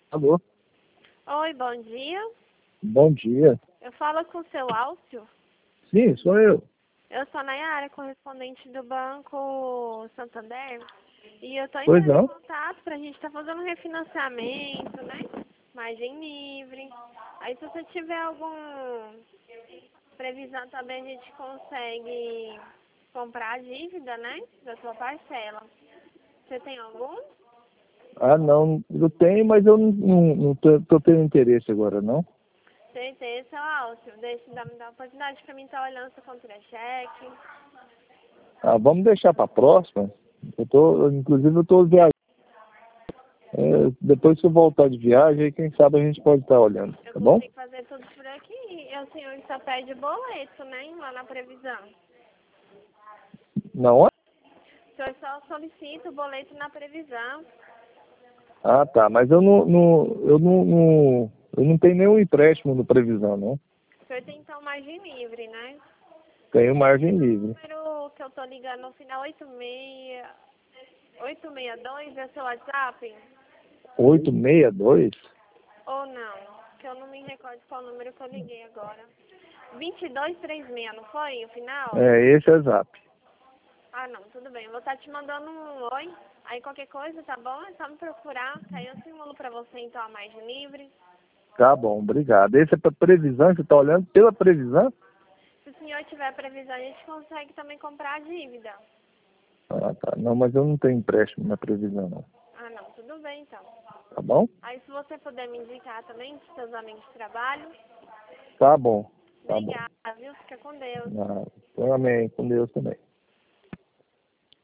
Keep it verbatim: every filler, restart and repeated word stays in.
Alô? Oi, bom dia. Bom dia. Eu falo com o seu Álcio. Sim, sou eu. Eu sou a Nayara, correspondente do Banco Santander. E eu tô Pois entrando em não? contato pra gente estar fazendo um refinanciamento, né? Margem livre. Aí se você tiver alguma previsão também, a gente consegue comprar a dívida, né? Da sua parcela. Você tem algum? Ah, não. Eu tenho, mas eu não, não, não tô, tô tendo interesse agora, não. Certeza, seu Álcio. Deixa dar, me dar uma oportunidade pra mim estar olhando seu contra-cheque. Ah, vamos deixar para a próxima. Eu tô, inclusive, eu estou viajando. É, depois que eu voltar de viagem, aí quem sabe a gente pode estar olhando, Eu tá bom? consigo fazer tudo por aqui. E o senhor só pede boleto, né? Lá na previsão. Não é? O senhor só solicita o boleto na previsão. Ah, tá. Mas eu não, não, eu não, não, eu não tenho nenhum empréstimo no previsão, não. O senhor tem então margem livre, né? Tenho margem Esse livre. número que eu tô ligando no final oito seis, oito seis dois é seu WhatsApp? oito seis dois? Ou não? Que eu não me recordo qual número que eu liguei agora. vinte e dois trinta e seis, não foi o final? É, esse é Zap. Ah, não, tudo bem. Eu vou estar te mandando um oi. Aí qualquer coisa, tá bom? É só me procurar, que aí eu simulo pra você então a margem livre. Tá bom, obrigado. Esse é para previsão, você está olhando pela previsão? Se o senhor tiver previsão, a gente consegue também comprar a dívida. Ah, tá. Não, mas eu não tenho empréstimo na previsão, não. Ah, não, tudo bem então. Tá bom? Aí se você puder me indicar também dos seus amigos de trabalho. Tá bom. Tá bom. Obrigada, viu? Fica com Deus. Ah, amém. Com Deus também.